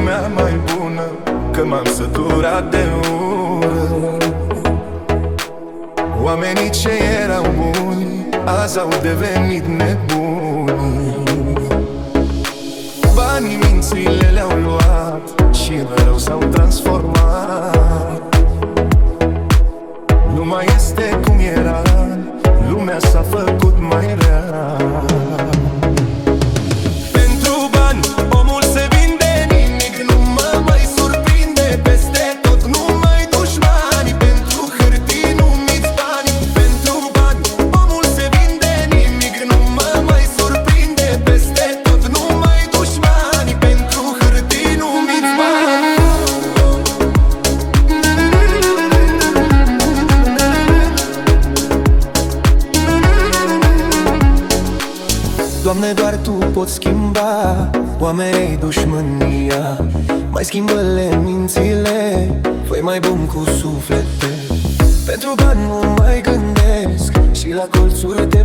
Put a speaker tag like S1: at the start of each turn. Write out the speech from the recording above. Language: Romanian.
S1: lumea mai bună, că m-am săturat de ură. Oamenii ce erau buni azi au devenit nebuni. Banii, mințile le-au luat și în rău s-au transformat. Nu mai este cum era, lumea s-a făcut mai rea. Pentru bani omul se vinde, nimic nu mă mai surprinde. Peste tot numai dușmani, pentru hârtii numiți bani. Pentru bani omul se vinde, nimic nu mă mai surprinde. Peste tot numai dușmani, pentru hârtii numiți bani. Doamne, doar Tu poți schimba oamenii, dușmânia. Mai schimbă-le mințile, fă-i mai bun cu suflete. Pentru bani nu mai gândesc și la colțuri